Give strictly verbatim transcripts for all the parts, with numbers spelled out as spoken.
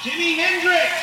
Jimi Hendrix.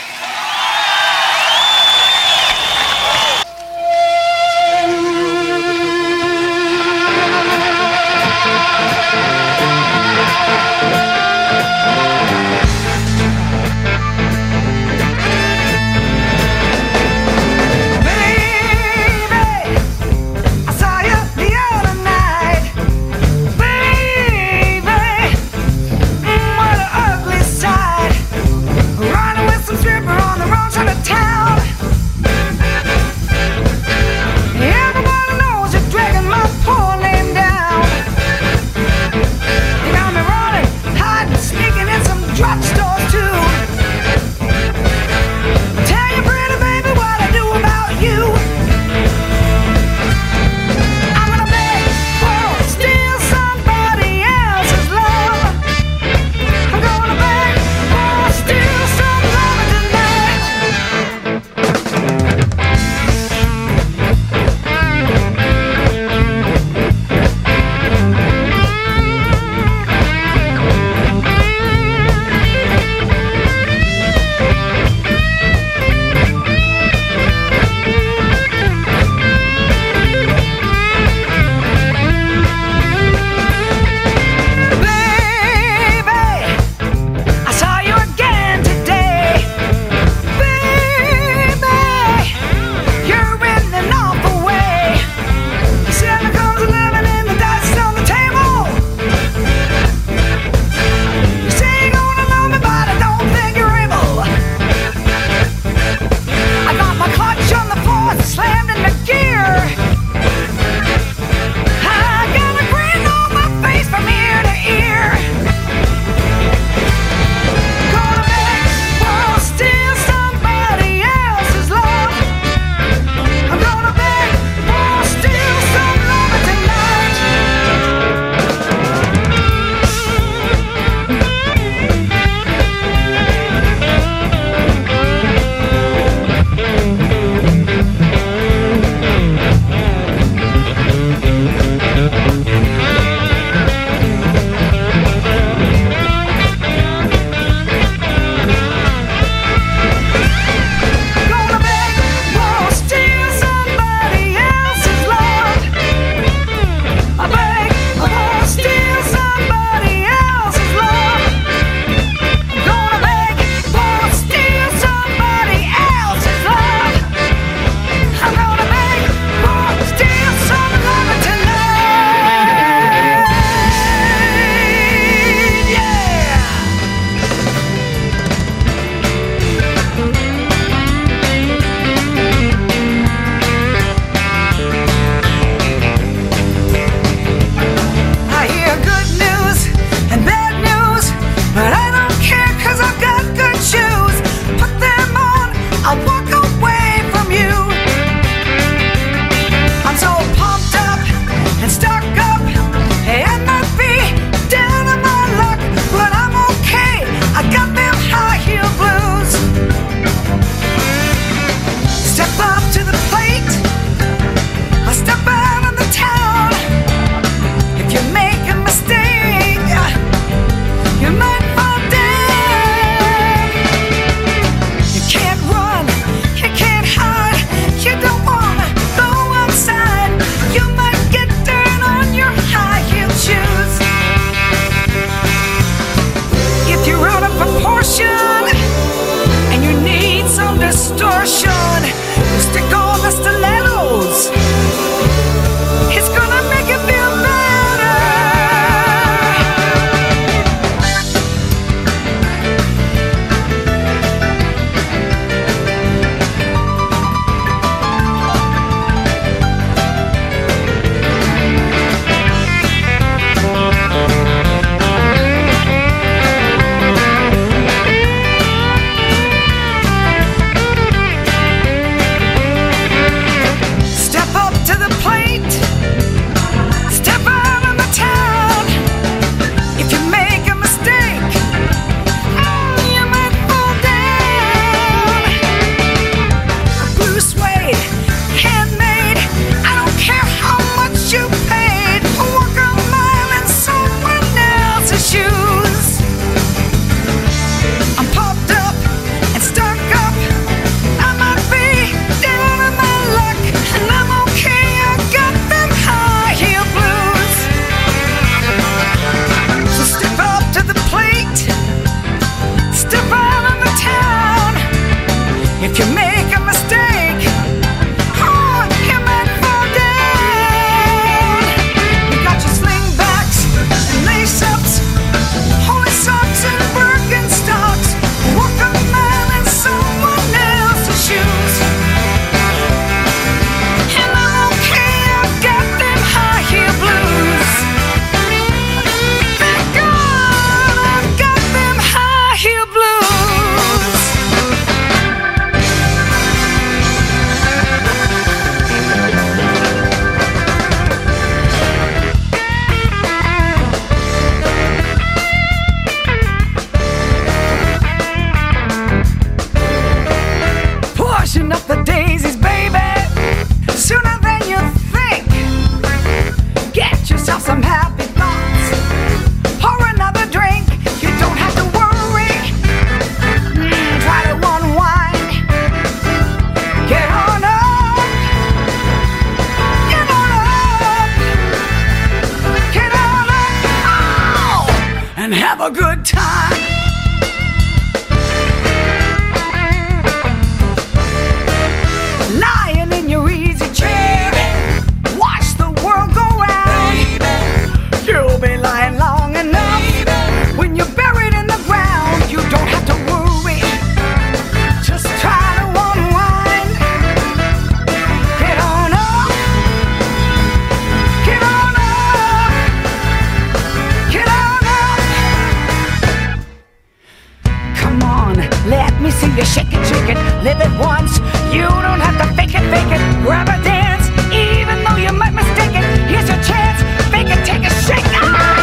Let me see you shake it, shake it, live it once. You don't have to fake it, fake it, grab a dance. Even though you might mistake it, here's your chance. Fake it, take it, shake it.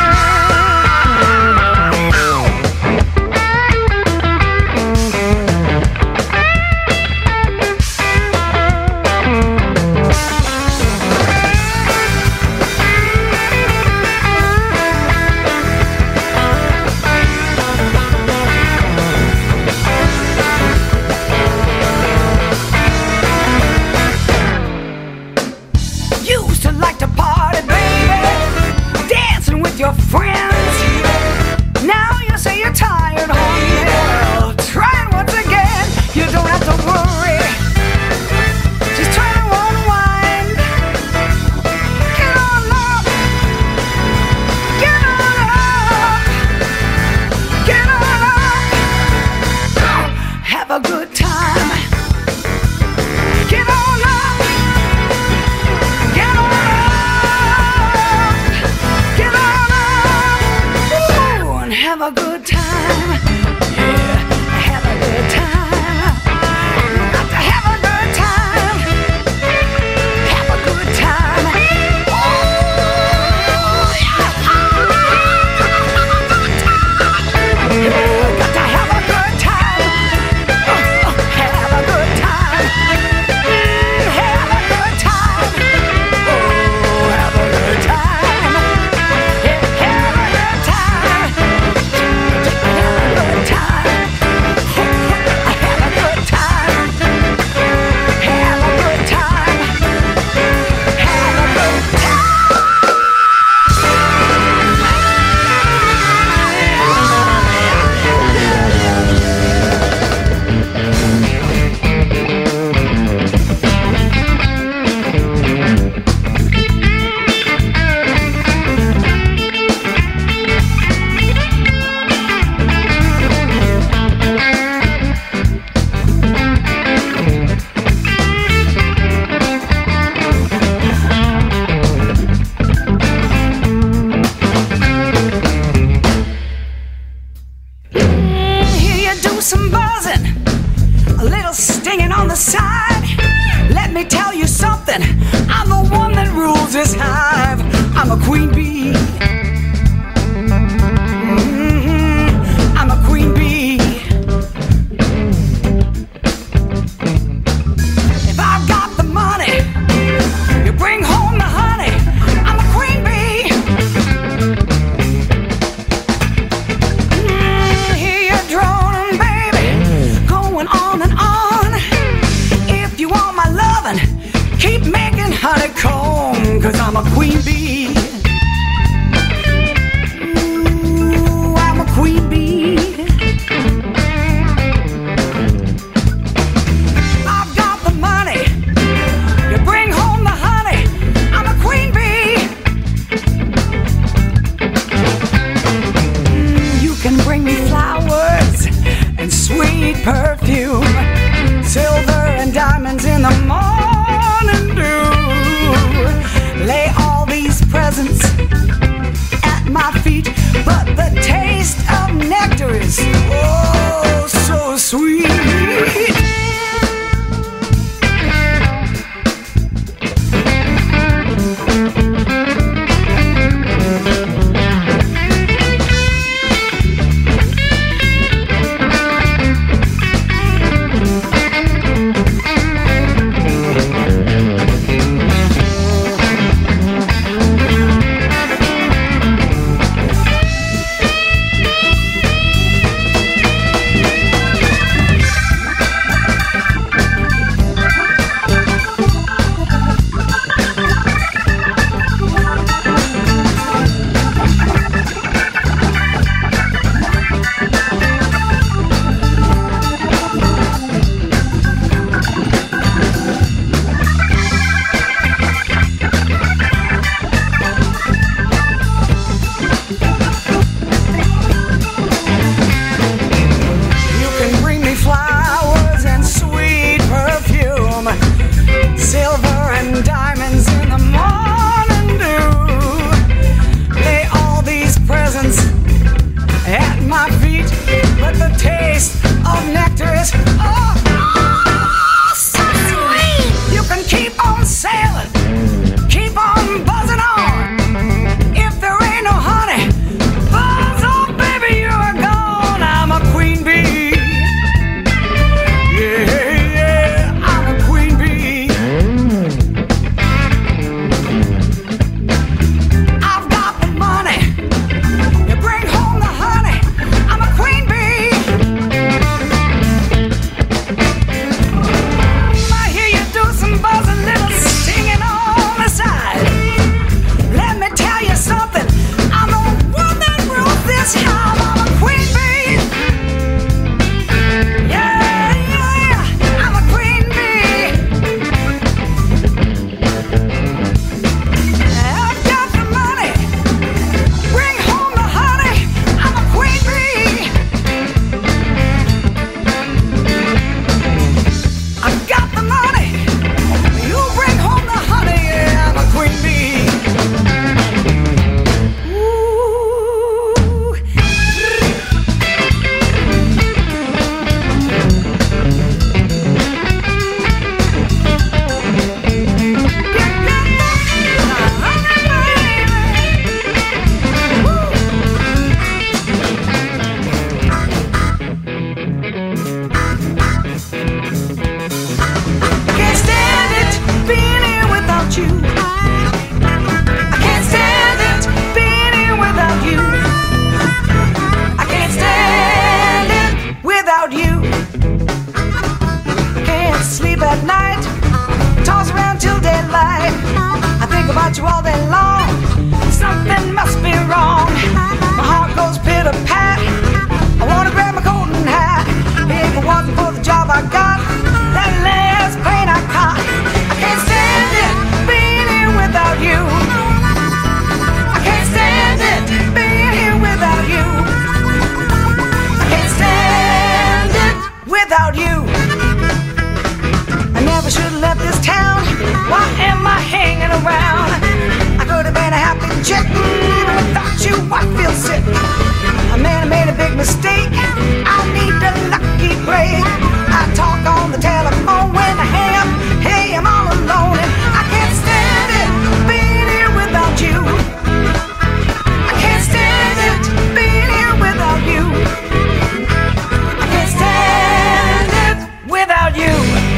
Your friends. Now you say you're tired, honey. Well, try it once again. You don't have to worry. Just try to unwind. Get on up. Get on up. Get on up. Have a good time. Get on up. Get on up. Have a good time, yeah, have a good time, got to have a good time, have a good time, oh, yeah, got to have a good time, oh, have a good time, have a good time, oh, have a good time, yeah, have a good time. Some buzzing, a little stinging on the side. Let me tell you something, I'm the one that rules this hive. I'm a queen bee. Mm-hmm. I'm a queen bee. If I've got the money, you bring home the honey. I'm a queen bee. Mm, hear your drone on and on. If you want my lovin', keep making honeycomb, 'cause I'm a queen bee. Ooh, I'm a queen bee. I've got the money, you bring home the honey. I'm a queen bee. Mm, you can bring me flowers and sweet perfume, silver and diamonds in the morning dew. Lay all these I feel sick. A man made a big mistake. I need a lucky break. I talk on the telephone when I hang up. Hey, I'm all alone and I can't stand it being here without you. I can't stand it being here without you. I can't stand it without you.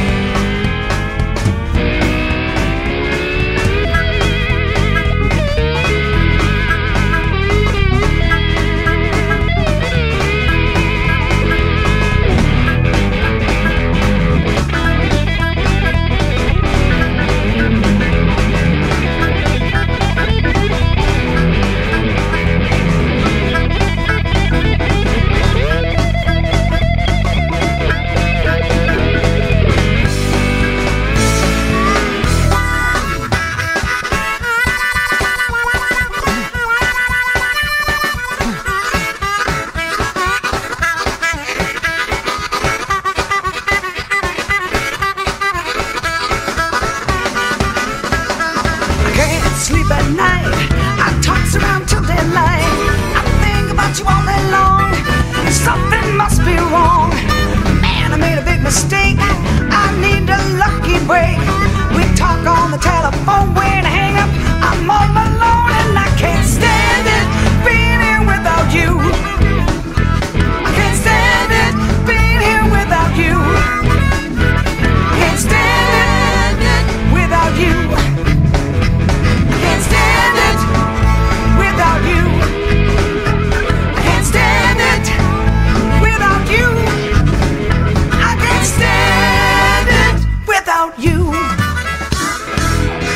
Sleep at night, I toss around till daylight. I think about you all day long, and something must be wrong. Man, I made a big mistake. I need a lucky break. We talk on the telephone when I hang up. I'm all alone and I can't stand it being here without you. I can't stand it being here without you. Can't stand it without you. Can't stand it without you. I can't stand it without you. I can't stand it without you.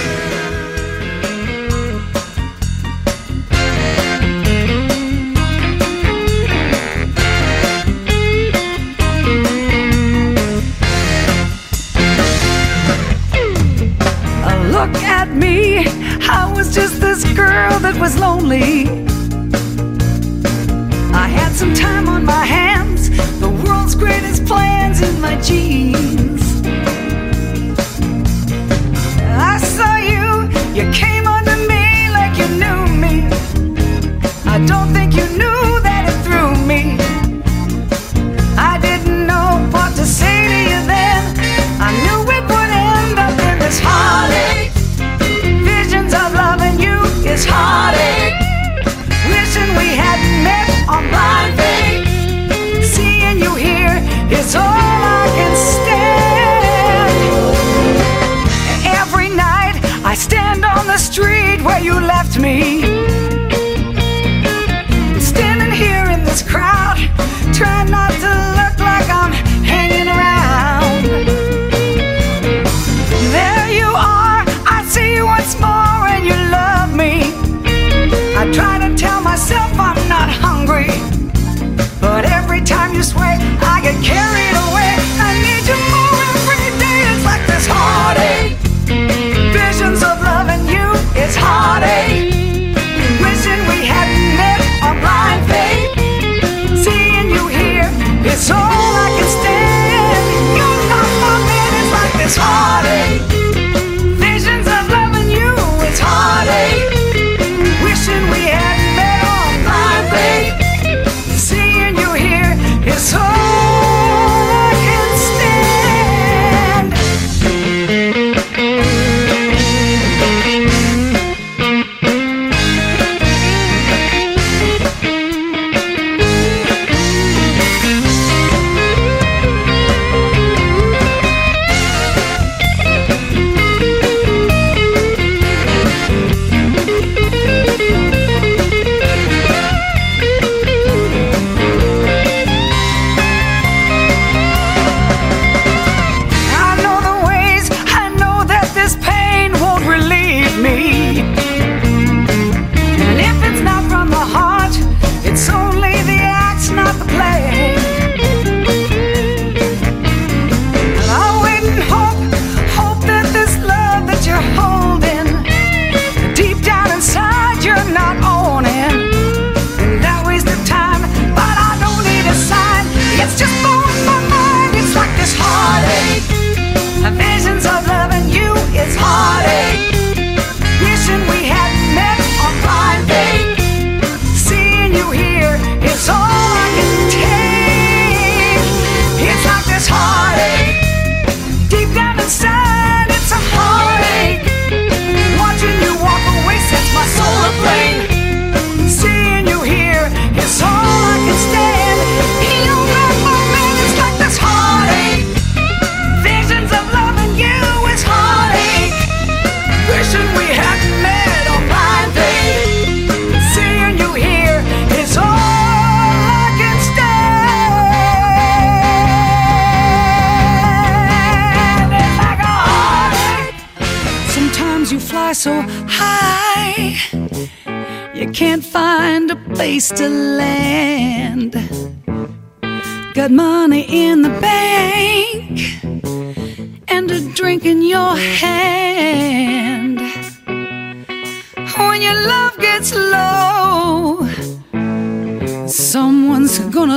so high, you can't find a place to land. Got money in the bank and a drink in your hand. When your love gets low, someone's gonna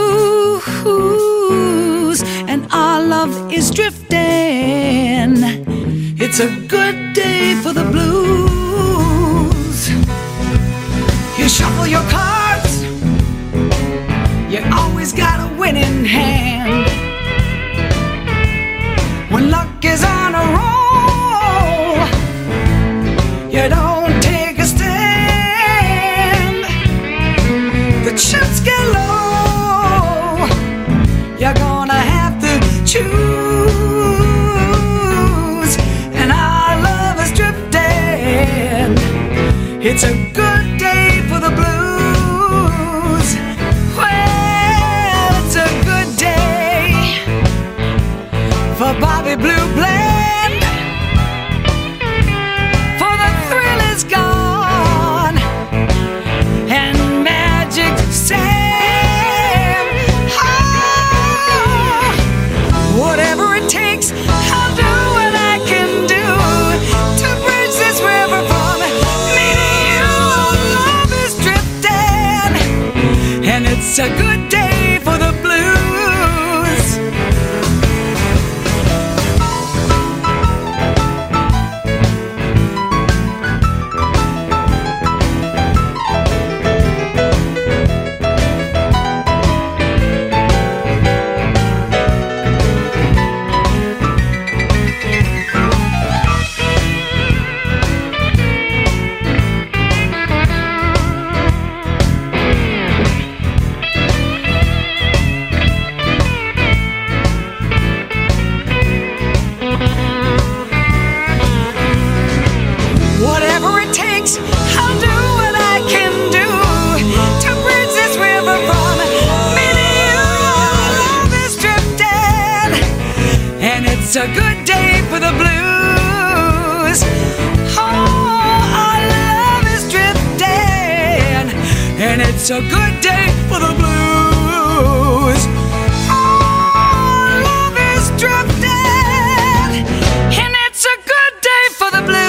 lose, and our love is drifting. It's a good day for the blues. You shuffle your cards, you always got a winning hand. When luck is on a roll, you don't take a stand. The chips get low, you're gonna have to choose, and our love is drifting. It's a good day for the blues. Well, it's a good day for Bobby Blue Bland, for the thrill is gone, and Magic Sam. Oh, whatever it takes, I'll do what I can do to bridge this river from me to you. Love is drifting, and it's a good day for the blues. Whatever it takes, I'll do what I can do to bridge this river from me to you. Love is drifting, and it's a good day for the blues. Oh, our love is drifting, and it's a good day for the blues. Oh, love is drifting, and it's a good day for the blues.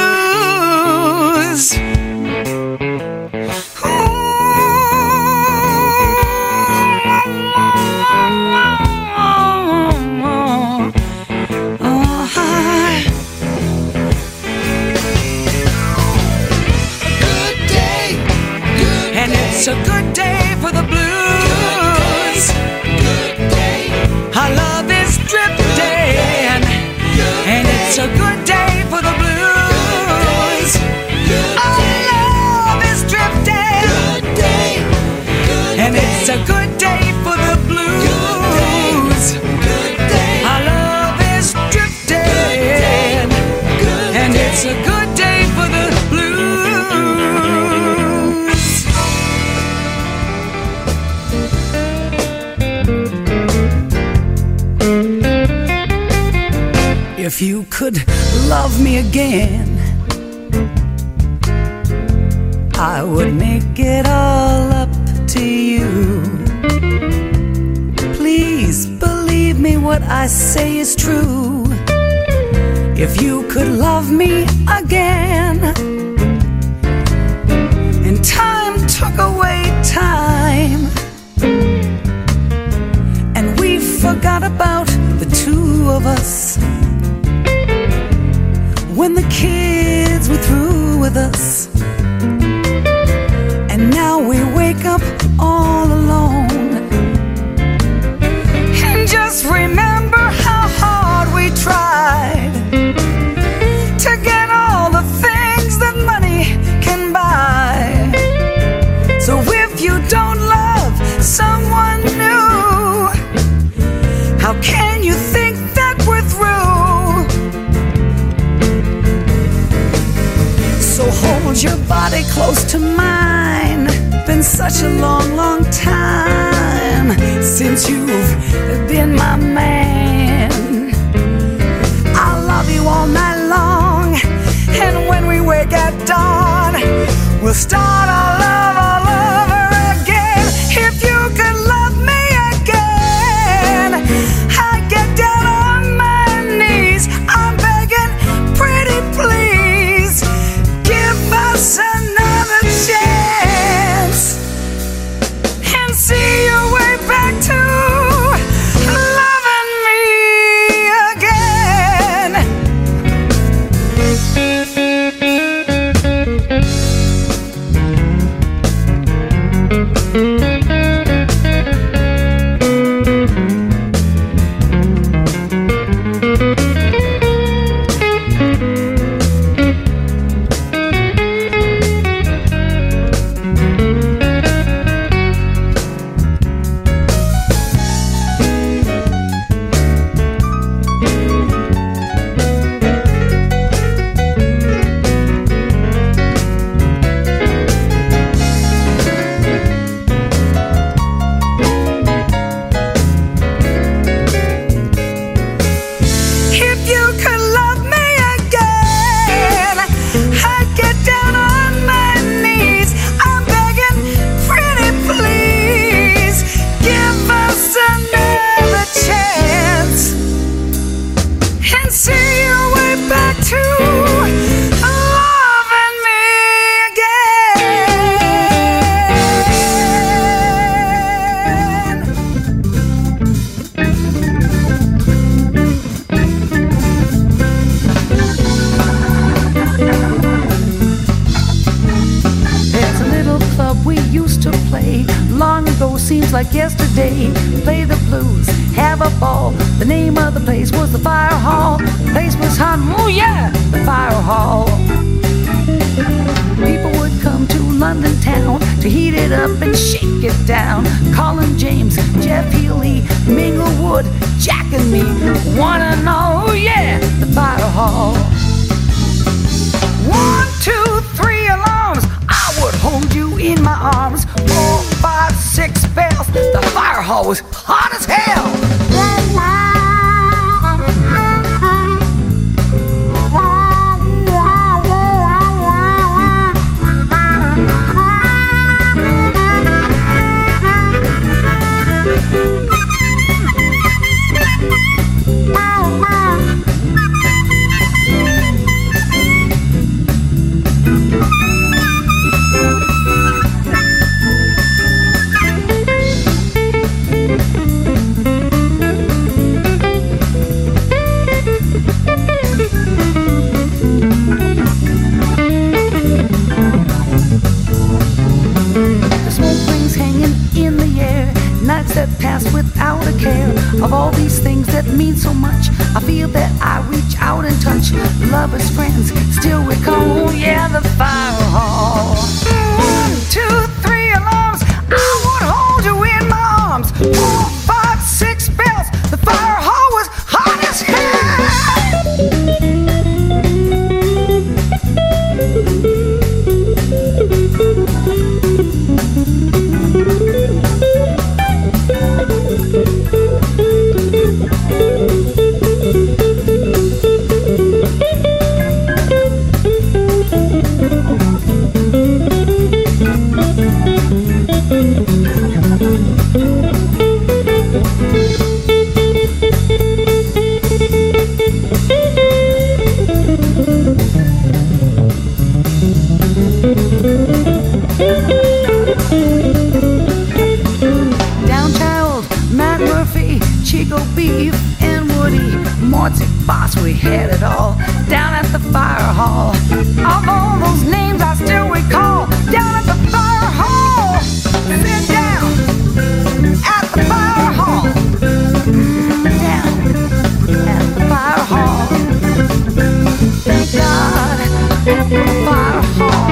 It's a good day for the blues. Good day. Our love is drifting, and it's a good day for the blues. Our love is drifting, and it's a good day for the blues. Our love is drifting, and it's a good day for the blues. If you could love me again, I would make it all up to you. Please believe me, what I say is true. If you could love me again, and time took away time, and we forgot about the two of us, when the kids were through with us, and now we wake up all alone, and just remember how hard we tried to get all the things that money can buy. So if you don't love someone new, how can you think that we're through? So hold your body close to mine. Been such a long, long time since you've been my man. I love you all night long, and when we wake We'll start our love all over again. If you could love me again, I'd get down on my knees. I'm begging, pretty please, give us another chance and see your way back to loving me again. Like yesterday, play the blues, have a ball. The name of the place was the Fire Hall. The place was hot, oh yeah, the Fire Hall. People would come to London town to heat it up and shake it down. Colin James, Jeff Healey, Minglewood, Jack and me, one and all, oh yeah, the Fire Hall. One, two, three alarms, I would hold you in my arms. Four, five, six bells, the Fire Hall was hot as hell. That pass without a care of all these things that mean so much. I feel that I reach out and touch lovers, friends, still recall, oh yeah, the Fire Hall. One, two, three alarms, I would hold you in my arms. Four, five, six bells, the Fire Hall was hot as hell. Beef and Woody, Morty, Boss, we had it all down at the Fire Hall. Of all those names I still recall, down at the Fire Hall. Sit down at the Fire Hall. Down at the Fire Hall. Thank God at the Fire Hall.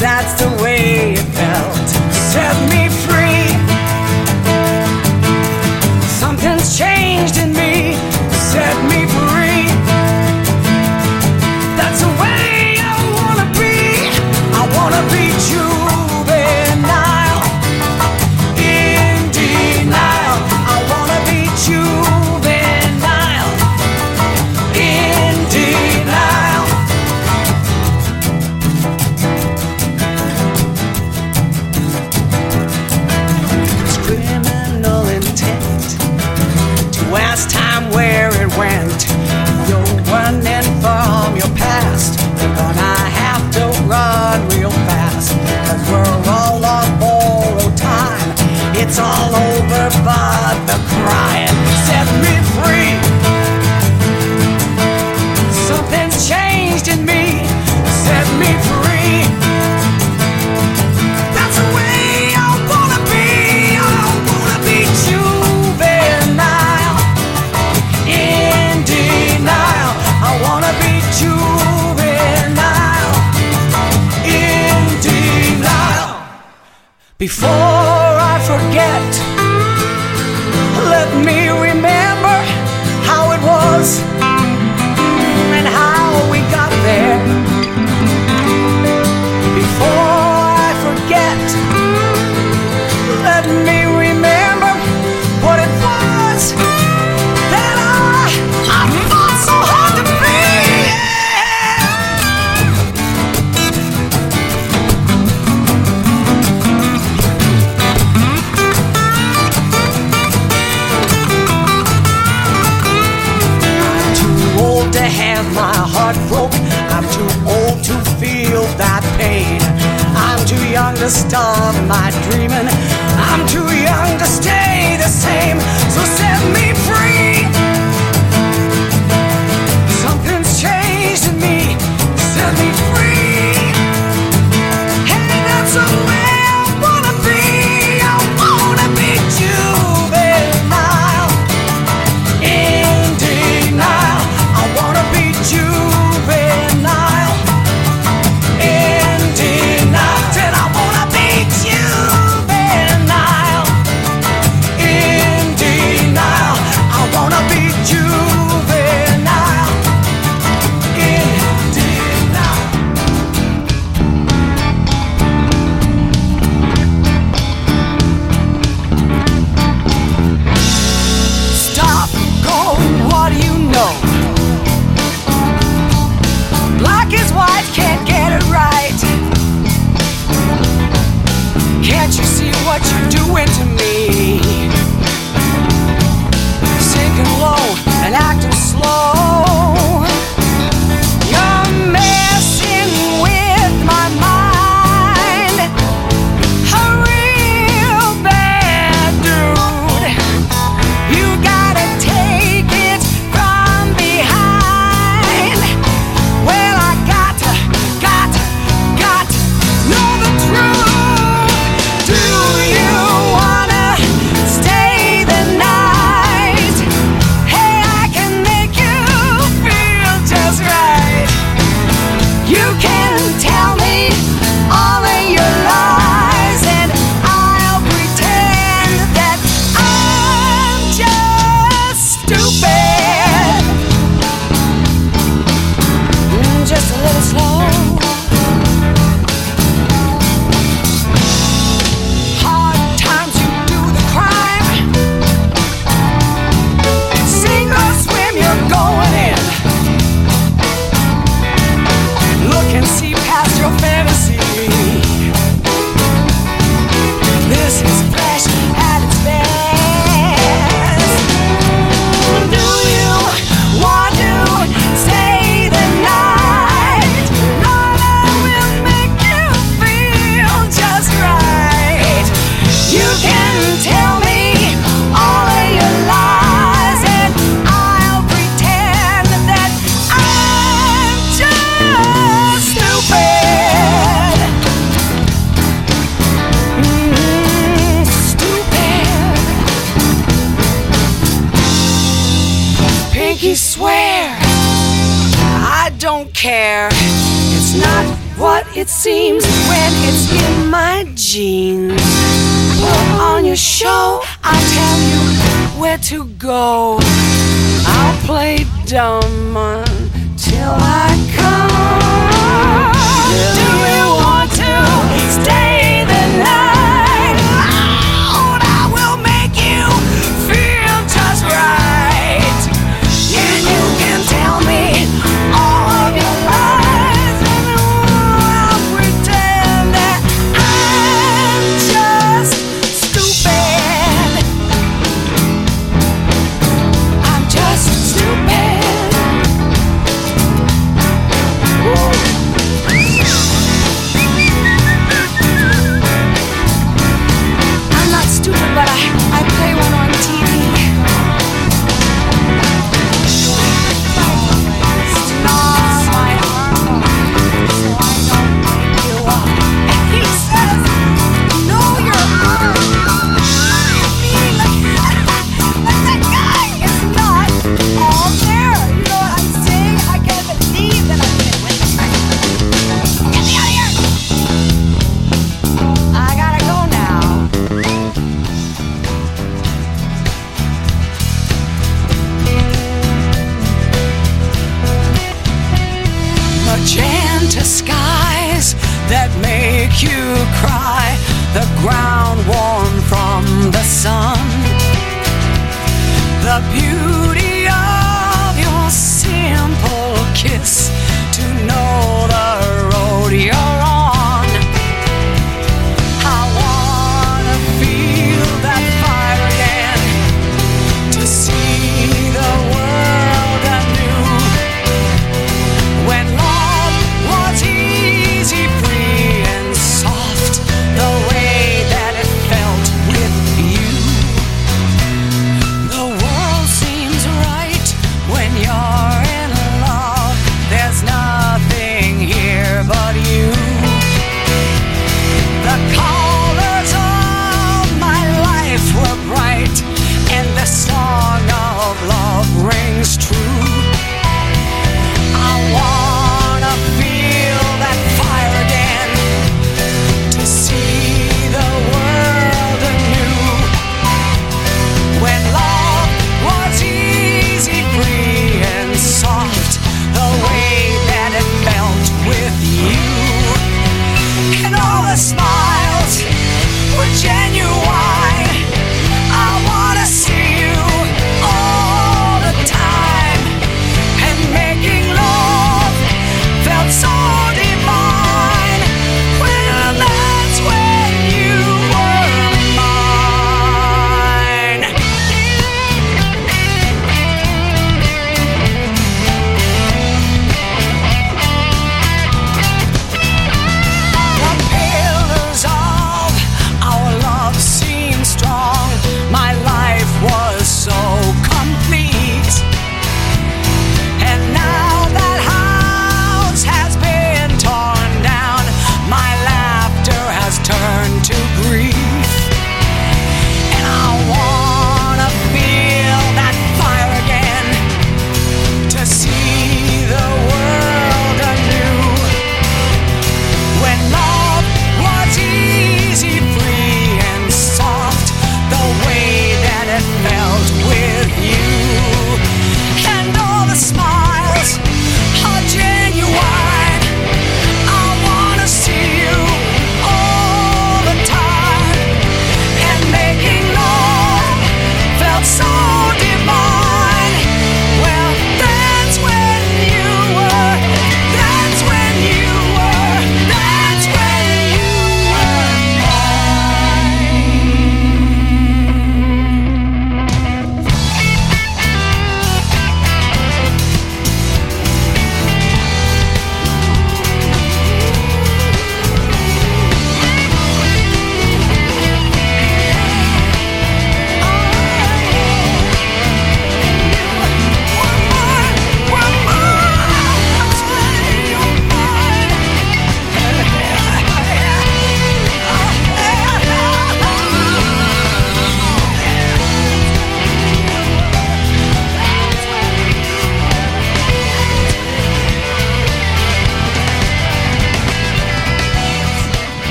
that's the way it felt. Set me free. Something's changed in me. Set me free. That's the way I wanna be. I wanna be juvenile. In denial. I wanna be juvenile. In denial. It's criminal intent to ask time where it went. You're running from your past. You're gonna have to run real fast, 'cause we're all on borrowed time. It's all over but the crying. Set me free. Something's changed in me. Set me free. That's the way I wanna be. I wanna be juvenile. In denial. I wanna be juvenile. In denial. Before I forget, let me remember how it was and how we got there. Before I forget, let me remember what it was that I, I fought so hard to be. I'm too old to have my heart broke. I'm too old to feel that pain. I'm too young to start my dreaming. I'm too young to stay the same. So set me free. Something's changed in me. Set me free. Hey, that's the way I wanna be. I wanna be juvenile. In denial. I wanna be juvenile. In denial. Said I wanna be juvenile. In denial. I wanna be juvenile. In denial. Stop, go, what do you know? Black is white, can't get it right. Can't you see what you're doing to me? Sinking low and acting slow. You're messing with my mind. A real bad dude. You gotta take it from behind. Well, I got to, got to, got to know the truth. Do you wanna stay the night? Hey, I can make you feel just right. You can tell me all of your lies, and I'll pretend that I'm just stupid. Mm, Just a little slow. Hard times, you do the crime. Sink or swim, you're going in. Look and see past your fantasy. This is flesh at its best. Do you want to stay the night? Lord, I will make you feel just right. You can tell me all of your lies, and I'll pretend that I'm just stupid. Mm, stupid. Pinky swear I don't care. It's It's not what it seems when it's in my jeans. Put on your show, I'll tell you where to go. I'll play dumb until I come. Do you want to stay the night? Lord, I will make you feel just right. And you can tell me all of your lies, and I'll pretend that I'm just stupid. I'm just stupid. Woo. I'm not stupid, but I, I play one on T V. He says, know your arm. That guy is not all there. You know what I'm saying? I can't believe that I'm in with him. Get me out of here. I gotta go now. Magenta skies that make you cry, the ground warm from the sun, the beauty of your simple kiss, to know the road you're on. I wanna feel that fire again, to see the world anew. When love was easy, free and soft, the way that it felt with you. The world seems right when you're in love. There's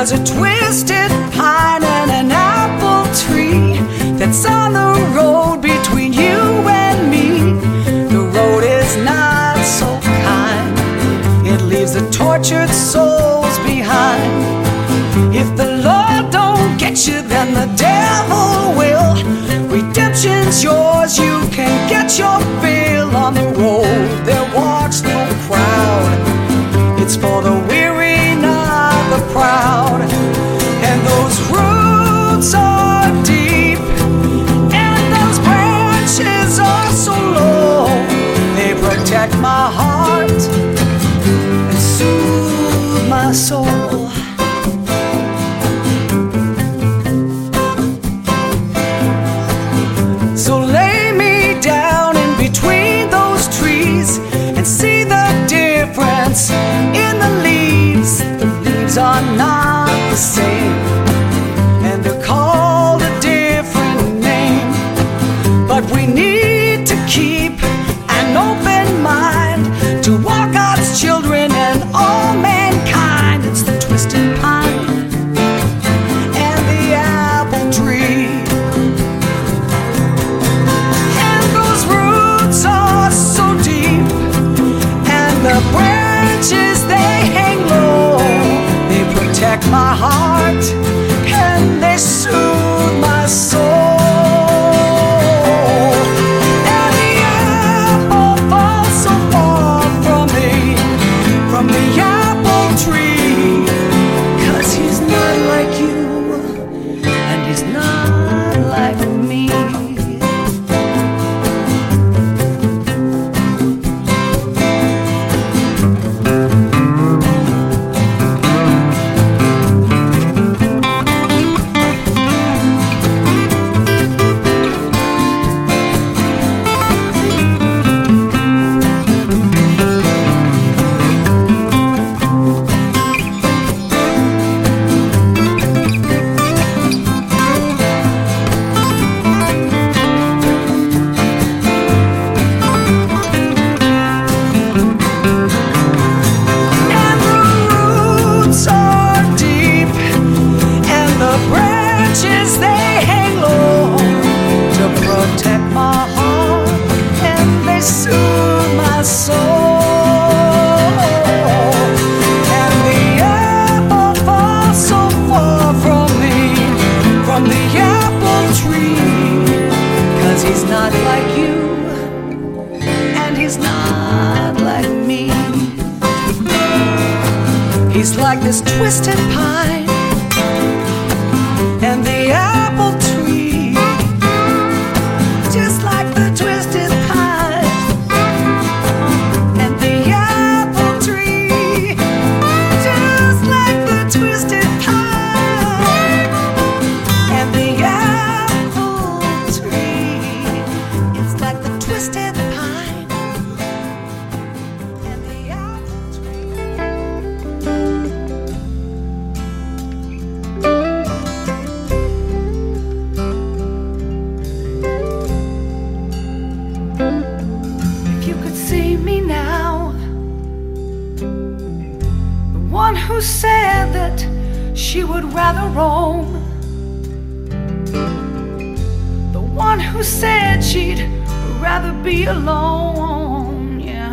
There's a twisted pine and an apple tree that's on the road between you and me. The road is not so kind, it leaves the tortured souls behind. If the Lord don't get you, then the devil will. Redemption's yours, you can get your fill on the road. There walks no crowd, it's for the weary, not the proud. And those roots are deep, and those branches are so low. They protect my heart and soothe my soul. So lay me down in between those trees and see the difference in the leaves. The leaves are not the same, and they're called a different name. But we need to keep an open mind to walk God's children and all mankind. It's the twisted pine and the apple tree, and those roots are so deep, and the branches they hang low. They protect my heart and they soothe my soul. And the apple falls so far from me, from the apple tree, 'cause he's not like you and he's not like me. He's not like you, and he's not like me. He's like this twisted pine and the apple tree, just like the twisted pine and the apple tree, just like the twisted pine and the apple tree. It's like the twisted pine and the apple tree. If you could see me now, the one who said that she would rather roam, the one who said she'd rather be alone, yeah.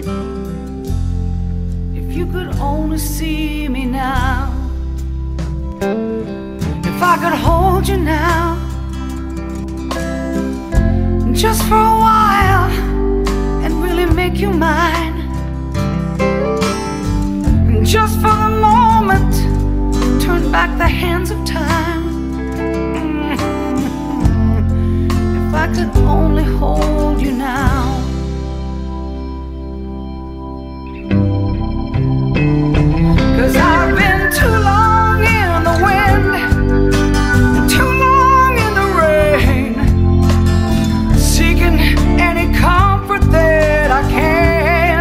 If you could only see me now, if I could hold you now, just for a while, and really make you mine, and just for a moment, turn back the hands of time. If I could only hold you now. 'Cause I've been too long in the wind, too long in the rain, seeking any comfort that I can.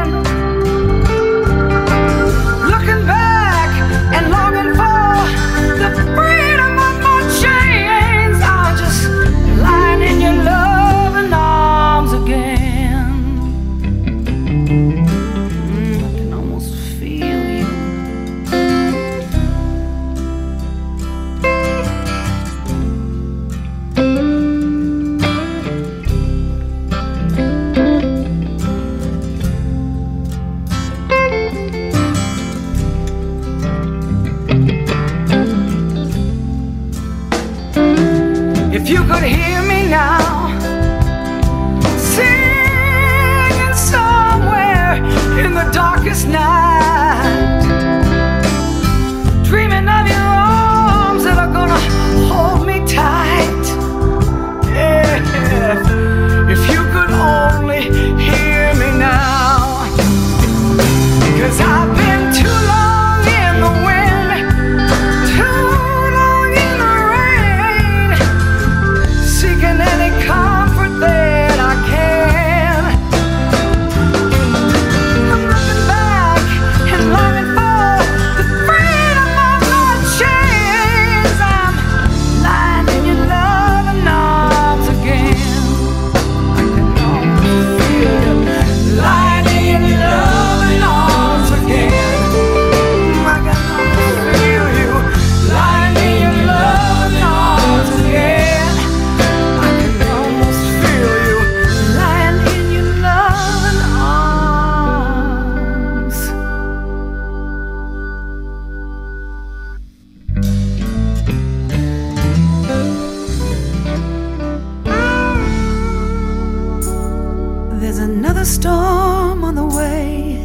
storm on the way.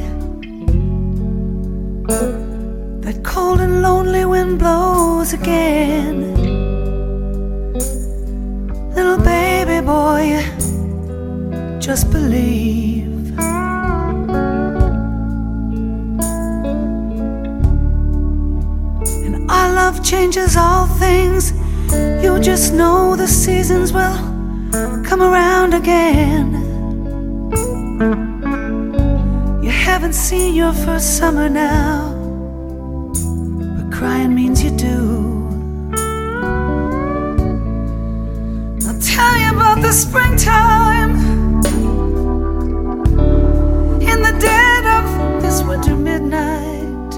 That cold and lonely wind blows again. Little baby boy, just believe. And our love changes all things. You just know the seasons will come around again. You haven't seen your first summer now, but crying means you do. I'll tell you about the springtime in the dead of this winter midnight.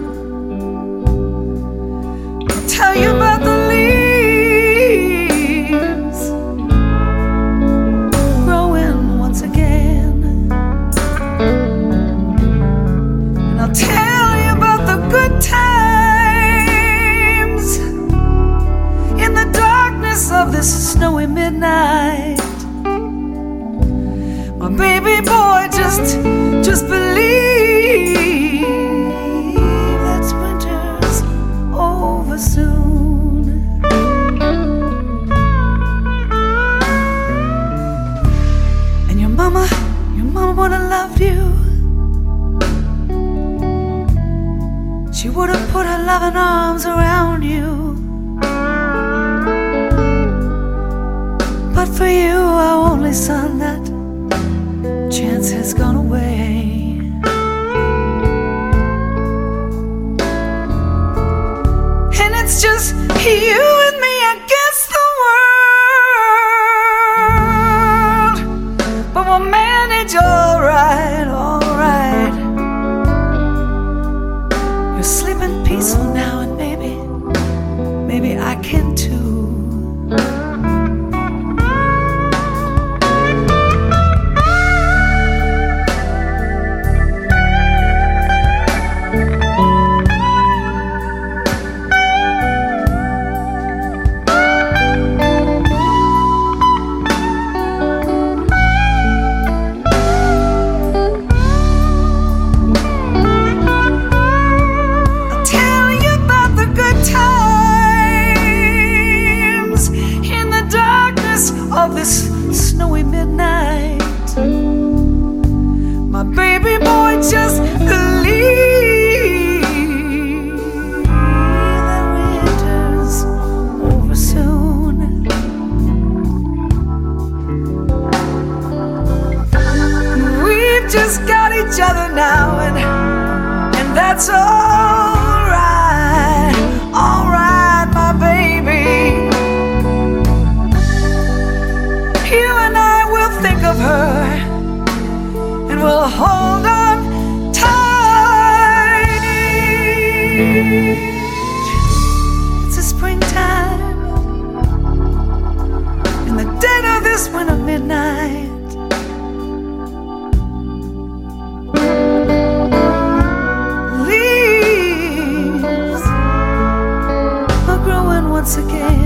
I'll tell you about the leaves growing once again. And I'll tell you about the good times in the darkness of this snowy midnight. My baby boy, just, just believe that winter's over soon. And your mama, your mama would have loved you. She would have put her loving arms around you. But for you, our only son, that chance has gone away. And it's just you and me against the world. But we'll manage all right, all right. You're sleeping peaceful now, and maybe, maybe I can too. Of this snowy midnight, my baby boy, just believe that winter's over soon. We've just got each other now, and and that's all right, all right, my baby. Think of her, and we'll hold on tight. It's a springtime in the dead of this winter midnight. Leaves are growing once again.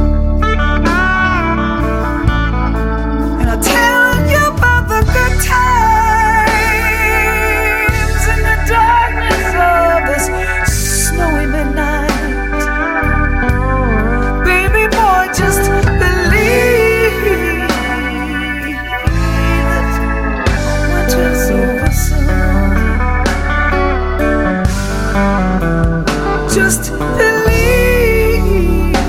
Just believe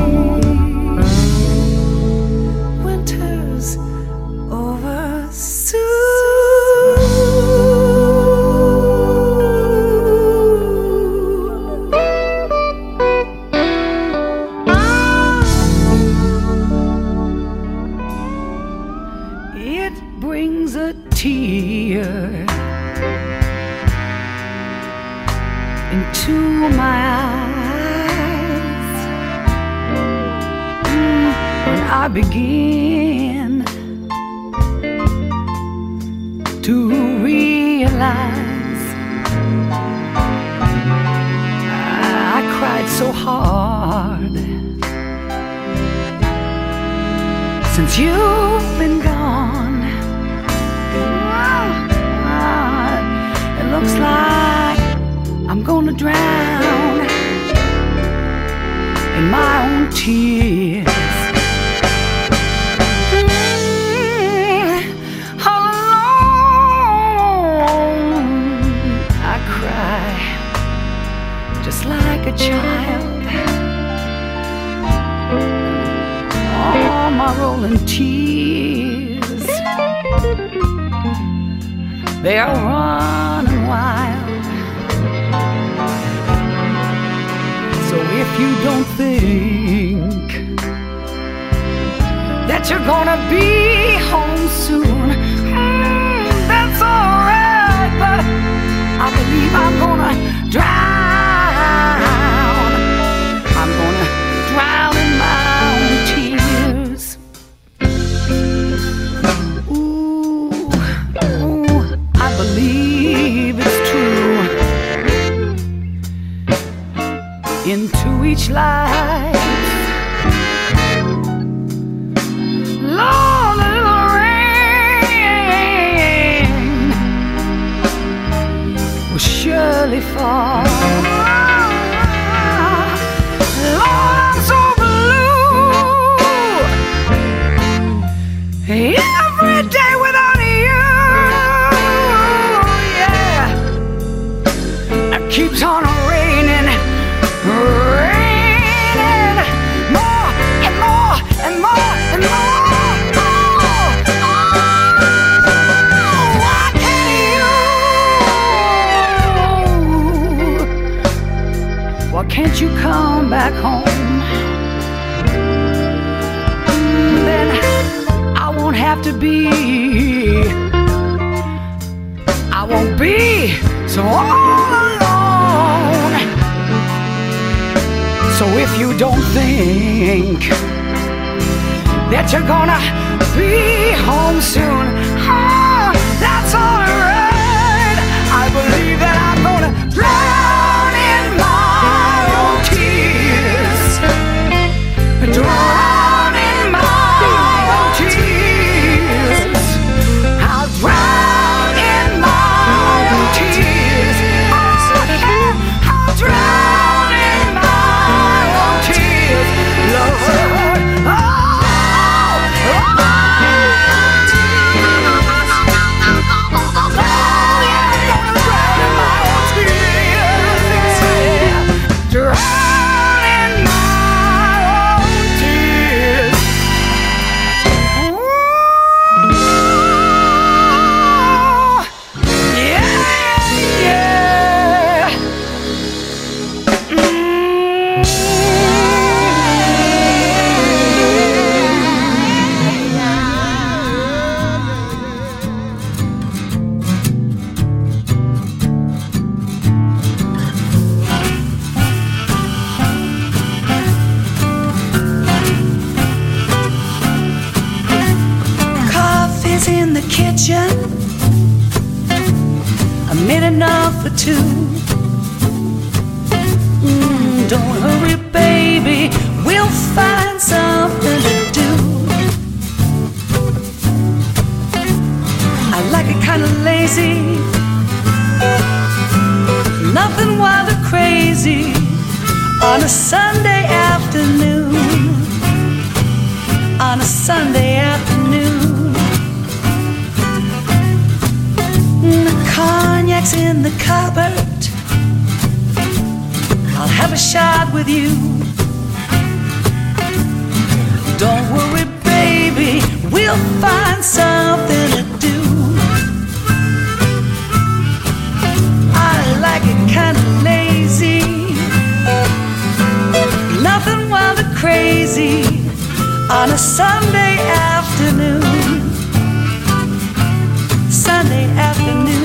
winter's over soon. It brings a tear into my eyes mm, when I begin to realize I cried so hard since you've been gone. looks like I'm gonna drown in my own tears. Mm, all alone I cry just like a child. All my rolling tears, they are running wild. So if you don't think that you're gonna be home soon, mm, that's alright, but I believe I'm gonna drown. I'm gonna drown in my own tears. Ooh, ooh, I believe it's true. Into each life, Lord, little rain will surely fall. Lord, I'm so blue every day without you. Yeah, it keeps on raining, raining more and more and more and more. Why can't you? Why can't you come back home? Then I won't have to be, I won't be so all alone. So if you don't think that you're gonna be home soon, oh, that's alright. I believe that I'm gonna drown in my own tears. Drown in my own tears. I'll drown in my own tears. Oh, yeah, I'll drown in my own tears. Lord, oh, oh, a minute enough for two. Mm, don't hurry, baby, we'll find something to do. I like it kinda lazy, nothing wild or crazy on a Sunday afternoon. On a Sunday afternoon, the cognac's in the cupboard, I'll have a shot with you. Don't worry, baby, we'll find something to do. I like it kinda lazy, nothing wild or crazy on a Sunday afternoon. Sunday afternoon.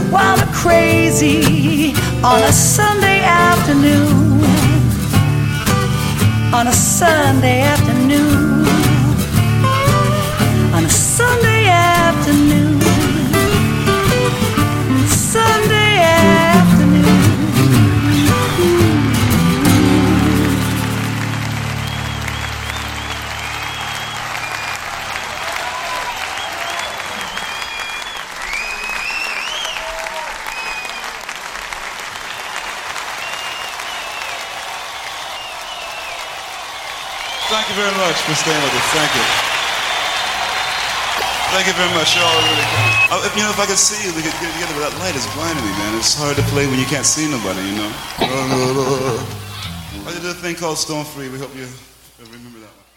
wild or crazy on a Sunday afternoon. On a Sunday afternoon. On a Sunday afternoon. Sunday afternoon. Thank you very much for staying with us. Thank you. Thank you very much. You're all really kind. Oh, if, you know, if I could see you, we could get together, but that light is blinding me, man. It's hard to play when you can't see nobody, you know. I did a thing called Stone Free. We hope you remember that one.